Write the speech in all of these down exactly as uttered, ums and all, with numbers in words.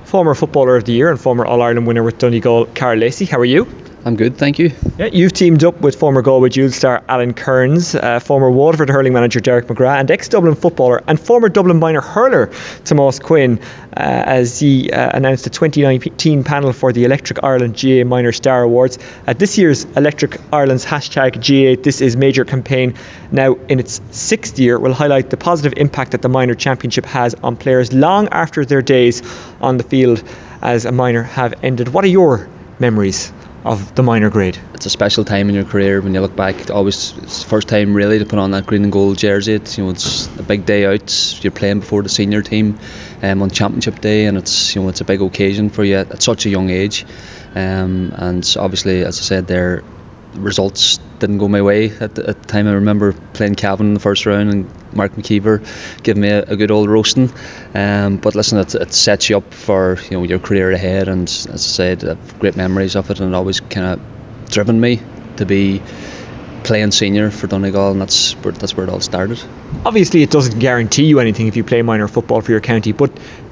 former Footballer of the Year and former All-Ireland winner with Donegal, Karl Lacey. How are you? I'm good, thank you. Yeah, you've teamed up with former Galway Jewel star Alan Kearns, uh, former Waterford hurling manager Derek McGrath, and ex-Dublin footballer and former Dublin minor hurler Tomás Quinn, uh, as he uh, announced the twenty nineteen panel for the Electric Ireland G A A Minor Star Awards. At this year's Electric Ireland's hashtag G A A This Is Major campaign, now in its sixth year, will highlight the positive impact that the minor championship has on players long after their days on the field as a minor have ended. What are your memories of the minor grade? It's a special time in your career when you look back. Always, it's the first time really to put on that green and gold jersey. It's, you know, it's a big day out. You're playing before the senior team um, on championship day, and it's, you know, it's a big occasion for you at such a young age. Um, and obviously, as I said, there results didn't go my way at the, at the time. I remember playing Cavan in the first round and Mark McKeever giving me a, a good old roasting. Um, but listen, it, it sets you up for, you know, your career ahead, and as I said, I have great memories of it, and it always kind of driven me to be playing senior for Donegal, and that's where, that's where it all started. Obviously, it doesn't guarantee you anything if you play minor football for your county, but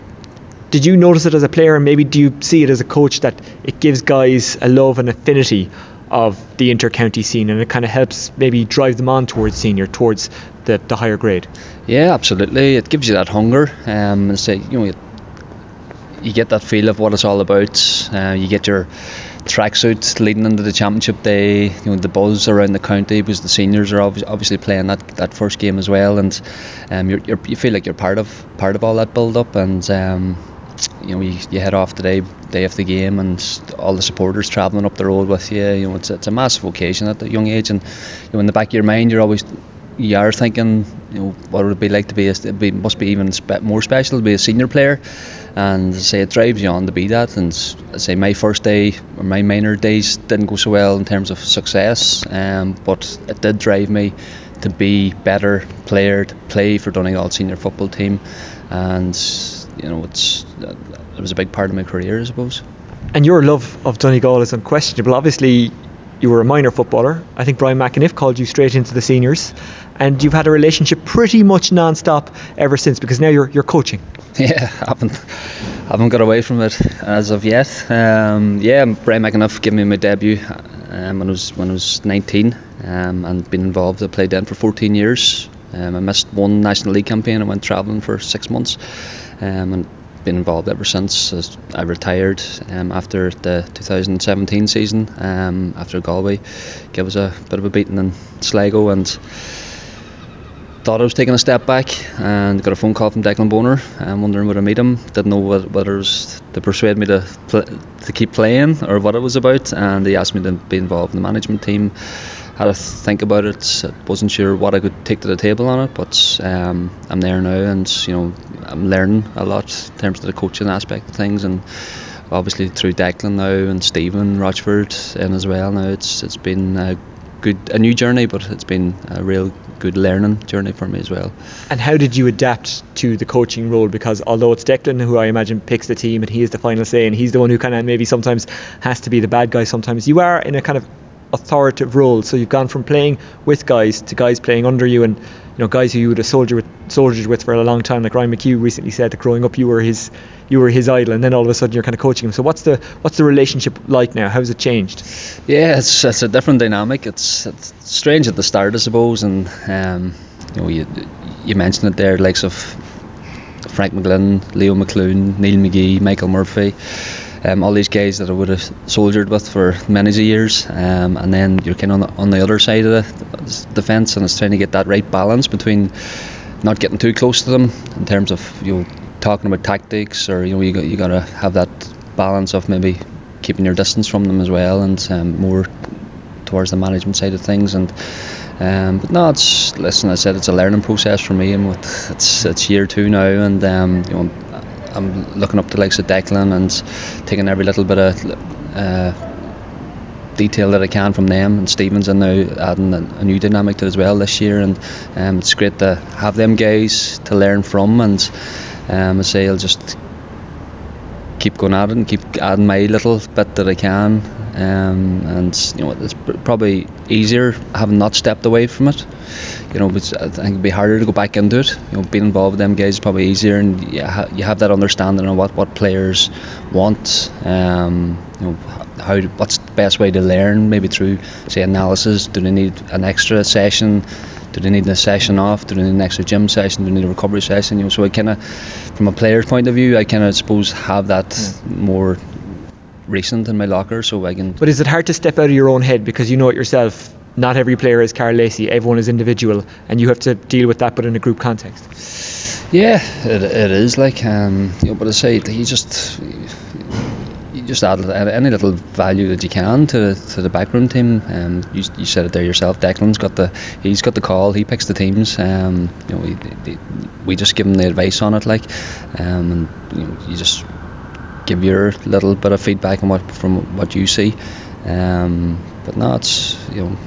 did you notice it as a player, and maybe do you see it as a coach, that it gives guys a love and affinity of the inter-county scene, and it kind of helps maybe drive them on towards senior, towards the, the higher grade? Yeah, absolutely. It gives you that hunger. Um, and say, you know, you, you get that feel of what it's all about. Uh, you get your tracksuit leading into the championship day. You know, the buzz around the county because the seniors are obvi- obviously playing that, that first game as well, and um, you're, you're, you feel like you're part of part of all that build-up, and um, you know, you, you head off the day, day of the game, and all the supporters travelling up the road with you. You know, it's it's a massive occasion at a young age, and you know, in the back of your mind, you're always you are thinking, you know, what would it be like to be? A, it be, must be even spe- more special to be a senior player, and I say it drives you on to be that. And I say my first day or my minor days didn't go so well in terms of success, um, but it did drive me to be better player, to play for Donegal senior football team, and you know, it's it was a big part of my career, I suppose. And your love of Donegal is unquestionable. Obviously, you were a minor footballer. I think Brian McAniff called you straight into the seniors, and you've had a relationship pretty much non-stop ever since, because now you're you're coaching. Yeah, I haven't haven't got away from it as of yet. Um, yeah, Brian McAniff gave me my debut um, when I was when I was nineteen, um, and been involved. I played then for fourteen years. Um, I missed one National League campaign. I went travelling for six months. Um, and been involved ever since. As I retired um, after the two thousand seventeen season, um, after Galway gave us a bit of a beating in Sligo, and thought I was taking a step back, and got a phone call from Declan Bonner, um, wondering would I meet him. Didn't know what, whether it was to persuade me to pl- to keep playing or what it was about, and he asked me to be involved in the management team. Had to think about it. I wasn't sure what I could take to the table on it, but um, I'm there now, and you know, I'm learning a lot in terms of the coaching aspect of things, and obviously through Declan now and Stephen Rochford in as well. Now it's it's been a good a new journey, but it's been a real good learning journey for me as well. And how did you adapt to the coaching role? Because although it's Declan who I imagine picks the team and he is the final say, and he's the one who kind of maybe sometimes has to be the bad guy, sometimes you are in a kind of authoritative role. So you've gone from playing with guys to guys playing under you, and you know, guys who you would have soldiered with, soldiered with for a long time. Like Ryan McHugh recently said that growing up you were his you were his idol, and then all of a sudden you're kind of coaching him. So what's the what's the relationship like now? How's it changed? Yeah, it's it's a different dynamic. It's it's strange at the start, I suppose, and um, you know, you you mentioned it there, likes of Frank McGlynn, Leo McClune, Neil McGee, Michael Murphy. Um, all these guys that I would have soldiered with for many years, um, and then you're kind of on the, on the other side of the, the fence, and it's trying to get that right balance between not getting too close to them in terms of, you know, talking about tactics, or you know, you got you got to have that balance of maybe keeping your distance from them as well, and um, more towards the management side of things. And um, but no, it's listen, I said it's a learning process for me, and with it's it's year two now, and um, you know, I'm looking up to the likes of Declan and taking every little bit of uh, detail that I can from them, and Stevens and now adding a, a new dynamic to it as well this year, and um, it's great to have them guys to learn from, and um, I say I'll just keep going at it and keep adding my little bit that I can um, and you know it's probably easier having not stepped away from it. You know, but I think it'd be harder to go back into it. You know, being involved with them guys is probably easier, and you, ha- you have that understanding of what, what players want. Um, you know, how what's the best way to learn? Maybe through, say, analysis. Do they need an extra session? Do they need a session off? Do they need an extra gym session? Do they need a recovery session? You know, so I kind of, from a player's point of view, I kind of suppose have that mm. more recent in my locker, so I can. But is it hard to step out of your own head, because you know it yourself? Not every player is Karl Lacey. Everyone is individual, and you have to deal with that, but in a group context. Yeah, it, it is like, um, you know, but I say you just you just add any little value that you can to to the backroom team. Um, you, you said it there yourself. Declan's got the he's got the call. He picks the teams. Um, you know, we they, we just give him the advice on it, like, um, and you know, you just give your little bit of feedback on what from what you see. Um, but no, it's, you know,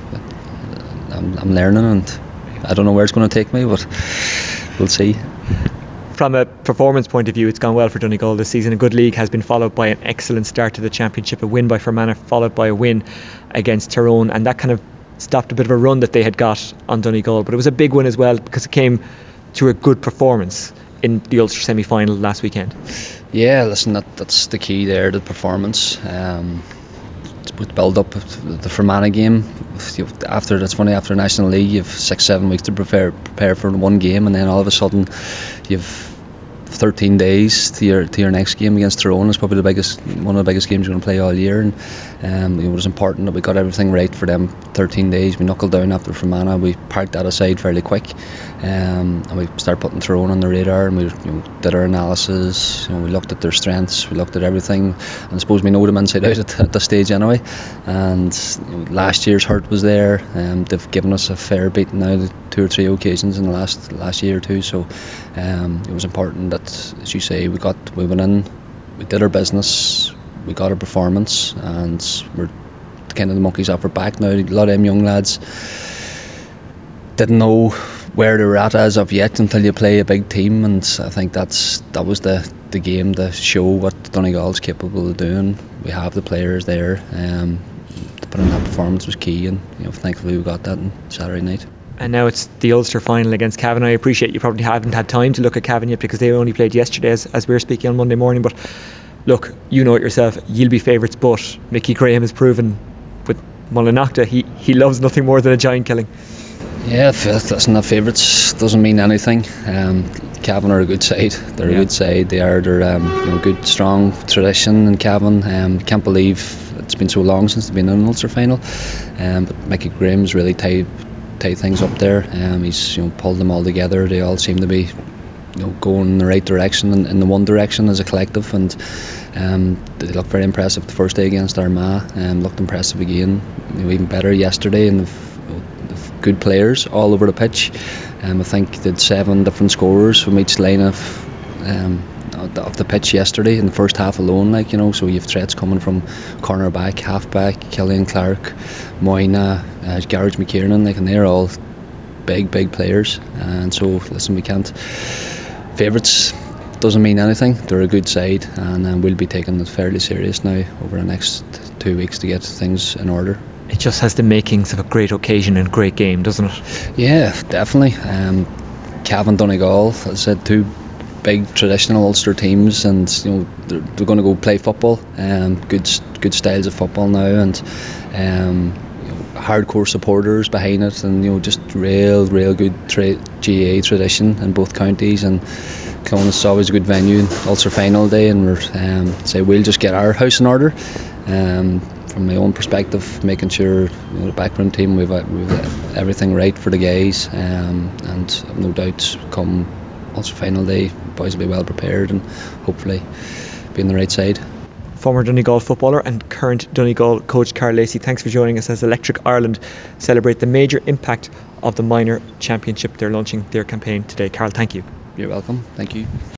I'm, I'm learning, and I don't know where it's going to take me, but we'll see. From a performance point of view, it's gone well for Donegal this season. A good league has been followed by an excellent start to the championship, a win by Fermanagh followed by a win against Tyrone, and that kind of stopped a bit of a run that they had got on Donegal. But it was a big win as well, because it came to a good performance in the Ulster semi-final last weekend. Yeah, listen, that, that's the key there, the performance. Um, with build up the Fermanagh game, after that's funny after National League you've six seven weeks to prepare prepare for one game, and then all of a sudden you've thirteen days to your to your next game against Tyrone. It's probably the biggest one of the biggest games you're going to play all year, and um, it was important that we got everything right for them thirteen days. We knuckled down after Fermanagh, we parked that aside fairly quick, um, and we started putting Tyrone on the radar, and we, you know, did our analysis. You know, we looked at their strengths, we looked at everything, and I suppose we know them inside out at, at this stage anyway. And you know, last year's hurt was there, and um, they've given us a fair beating now, two or three occasions in the last last year or two. So um, it was important that, as you say, we got we went in, we did our business, we got our performance, and we're kind of the monkeys off our back now. A lot of them young lads didn't know where they were at as of yet until you play a big team, and I think that's that was the the game to show what Donegal's capable of doing. We have the players there. Um, to put in that performance was key, and you know, thankfully we got that on Saturday night. And now it's the Ulster final against Cavan. I appreciate you probably haven't had time to look at Cavan yet, because they only played yesterday as, as we were speaking on Monday morning. But look, you know it yourself, you'll be favourites, but Mickey Graham has proven with Mullinacha he, he loves nothing more than a giant killing. Yeah, listen, the favourites doesn't mean anything. Um, Cavan are a good side. They're yeah. a good side. They are. They're um, you know, good, strong tradition in Cavan. Um, can't believe it's been so long since they've been in an Ulster final. Um, but Mickey Graham's really tied tied things up there. Um, he's you know pulled them all together. They all seem to be you know going in the right direction and in the one direction as a collective. And um, they looked very impressive the first day against Armagh. Um, looked impressive again. You know, even better yesterday, and they've good players all over the pitch. Um, I think they had seven different scorers from each line of um, of the pitch yesterday in the first half alone. Like you know, so you have threats coming from cornerback, halfback, Killian Clark, Moyna, uh, Garage McKiernan. Like, and they're all big, big players. And so, listen, we can't. Favourites doesn't mean anything. They're a good side, and um, we'll be taking it fairly serious now over the next two weeks to get things in order. It just has the makings of a great occasion and great game, doesn't it? Yeah, definitely. Um, Cavan, Donegal, as I said, two big traditional Ulster teams, and you know they're, they're going to go play football. Um, good, good styles of football now, and um, you know, hardcore supporters behind it, and you know just real, real good tra- G A A tradition in both counties. And Clones is always a good venue, Ulster final day, and we're um, say we'll just get our house in order. Um, From my own perspective, making sure you know, the backroom team we've we've everything right for the guys, um, and I've no doubt come Ulster final day, boys will be well prepared and hopefully be on the right side. Former Donegal footballer and current Donegal coach Karl Lacey, thanks for joining us as Electric Ireland celebrate the major impact of the minor championship. They're launching their campaign today. Karl, thank you. You're welcome. Thank you.